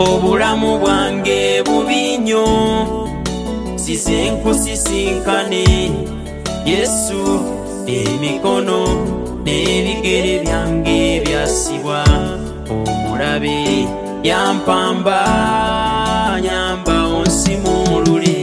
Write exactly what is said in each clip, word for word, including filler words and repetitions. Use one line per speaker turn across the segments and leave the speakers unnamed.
obulamu bwange bubi nnyo size nkusisinkane Yesu emikono n'ebigere byange byasibwa omulabe yampamba nyamba onsimulule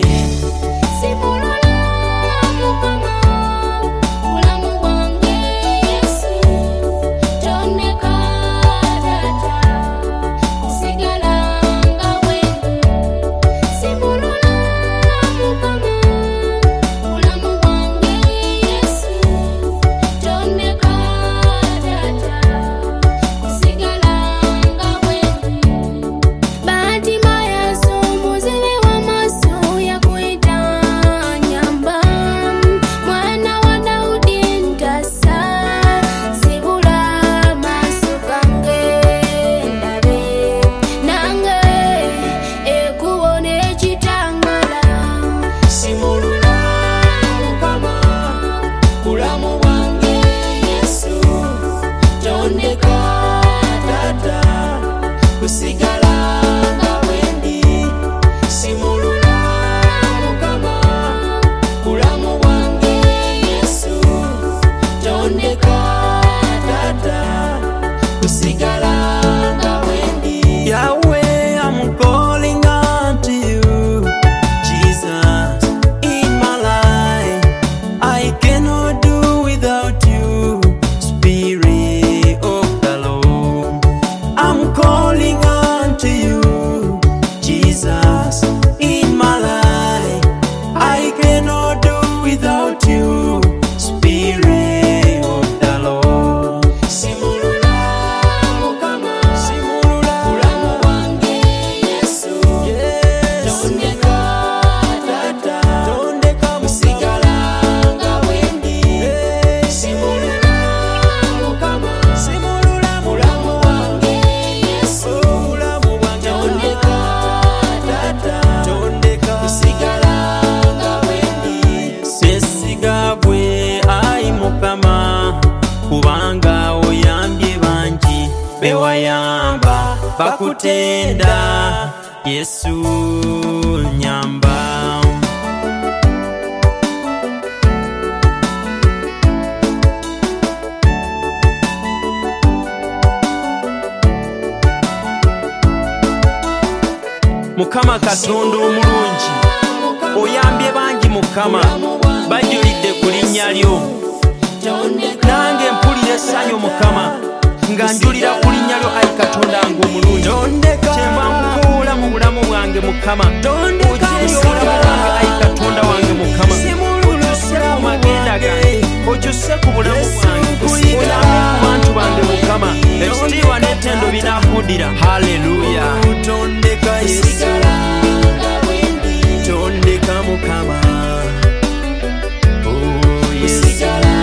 kubanga oyambye bangi bewayamba bakutenda Yesu nyamba Mukama Katonda omulungi oyambye bangi Mukama bajulidde ku linnya lyo nange mpulira essanyu Mukama nga njulira ku linnya lyo Ayi Katonda wange omulungi kyenva nkukuula mu bulamu bwange Mukama okyusa obulamu bwange Ayi Katonda wange Mukama okyuse ku magenda gange okyuse ku bulamu bwange oyambe ku bantu bange Mukama ekitiibwa n'ettendo binakuddira haleluya tondeka Yesu tondeka Mukama oh Yesu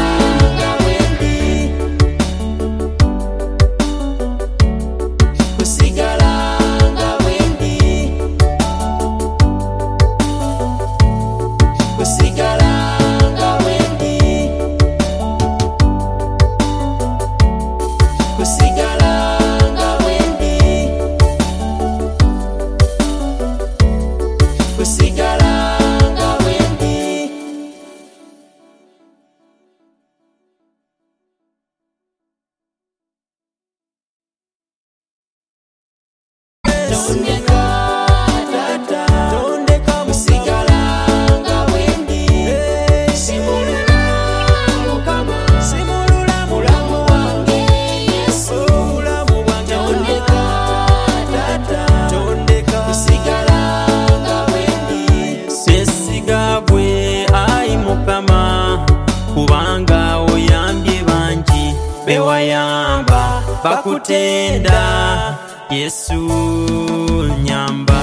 kubanga oyambye bangi bewayamba bakutenda Yesu nyamba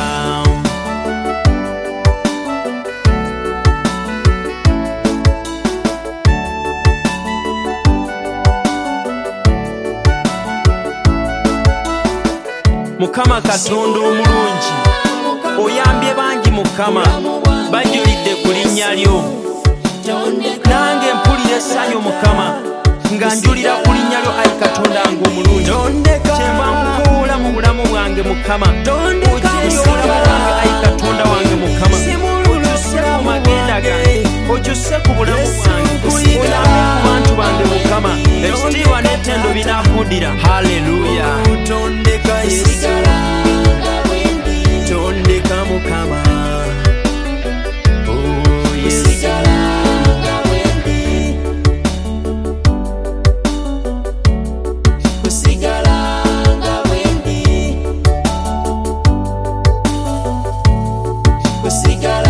Mukama Katonda omulungi oyambye bangi Mukama bajulidde ku linnya lyo nange mpulira essanyu Mukama nga njulira ku linnya lyo Ayi Katonda wange omulungi kyenva nkukuula mu bulamu bwange Mukama
kusigala